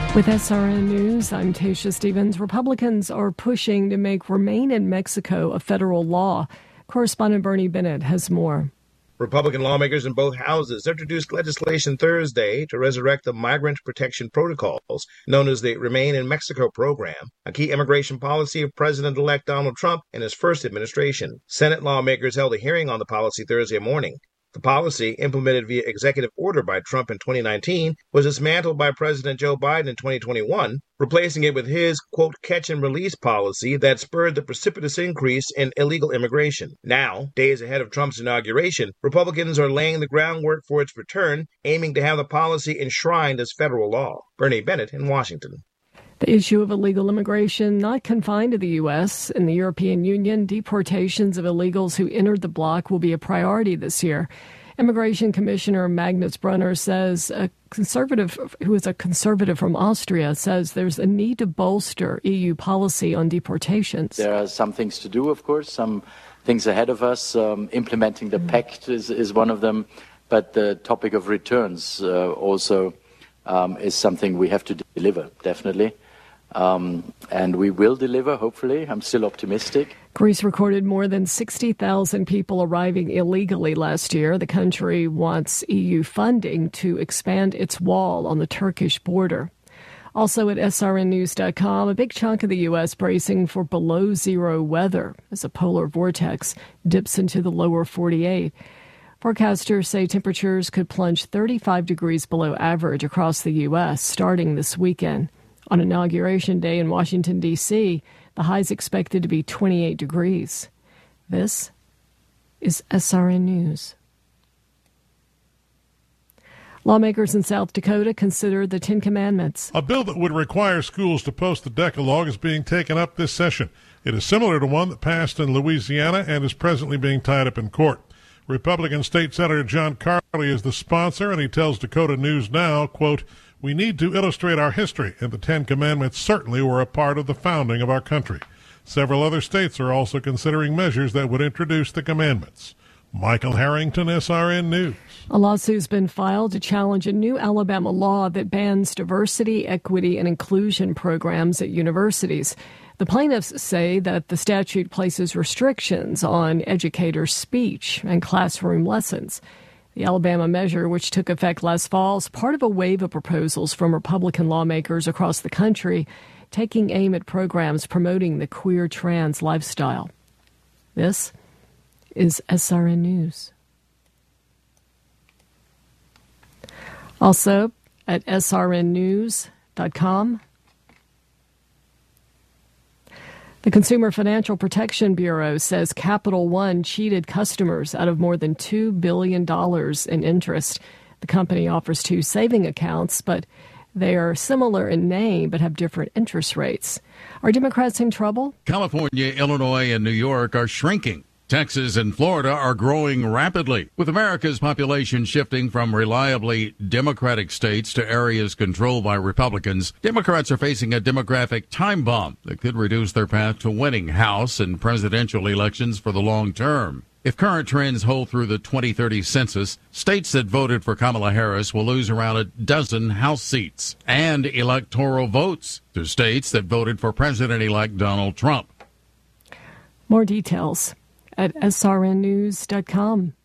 With SRN News, I'm Tasha Stevens. Republicans are pushing to make Remain in Mexico a federal law. Correspondent Bernie Bennett has more. Republican lawmakers in both houses introduced legislation Thursday to resurrect the migrant protection protocols, known as the Remain in Mexico program, a key immigration policy of President-elect Donald Trump in his first administration. Senate lawmakers held a hearing on the policy Thursday morning. The policy, implemented via executive order by Trump in 2019, was dismantled by President Joe Biden in 2021, replacing it with his, quote, catch-and-release policy that spurred the precipitous increase in illegal immigration. Now, days ahead of Trump's inauguration, Republicans are laying the groundwork for its return, aiming to have the policy enshrined as federal law. Bernie Bennett in Washington. The issue of illegal immigration not confined to the U.S. In the European Union, deportations of illegals who entered the bloc will be a priority this year. Immigration Commissioner Magnus Brunner says who is a conservative from Austria, says there's a need to bolster EU policy on deportations. There are some things to do, of course, some things ahead of us. Implementing the pact is one of them. But the topic of returns also is something we have to deliver, definitely. And we will deliver, hopefully. I'm still optimistic. Greece recorded more than 60,000 people arriving illegally last year. The country wants EU funding to expand its wall on the Turkish border. Also at srnnews.com, a big chunk of the U.S. bracing for below zero weather as a polar vortex dips into the lower 48. Forecasters say temperatures could plunge 35 degrees below average across the U.S. starting this weekend. On Inauguration Day in Washington, D.C., the high is expected to be 28 degrees. This is SRN News. Lawmakers in South Dakota consider the Ten Commandments. A bill that would require schools to post the Decalogue is being taken up this session. It is similar to one that passed in Louisiana and is presently being tied up in court. Republican State Senator John Carley is the sponsor, and he tells Dakota News Now, quote, "We need to illustrate our history, and the Ten Commandments certainly were a part of the founding of our country. Several other states are also considering measures that would introduce the commandments." Michael Harrington, SRN News. A lawsuit's been filed to challenge a new Alabama law that bans diversity, equity, and inclusion programs at universities. The plaintiffs say that the statute places restrictions on educators' speech and classroom lessons. The Alabama measure, which took effect last fall, is part of a wave of proposals from Republican lawmakers across the country, taking aim at programs promoting the queer trans lifestyle. This is SRN News. Also at srnnews.com. The Consumer Financial Protection Bureau says Capital One cheated customers out of more than $2 billion in interest. The company offers two saving accounts, but they are similar in name but have different interest rates. Are Democrats in trouble? California, Illinois, and New York are shrinking. Texas and Florida are growing rapidly. With America's population shifting from reliably Democratic states to areas controlled by Republicans, Democrats are facing a demographic time bomb that could reduce their path to winning House and presidential elections for the long term. If current trends hold through the 2030 census, states that voted for Kamala Harris will lose around a dozen House seats and electoral votes to states that voted for President-elect Donald Trump. More details at srnnews.com.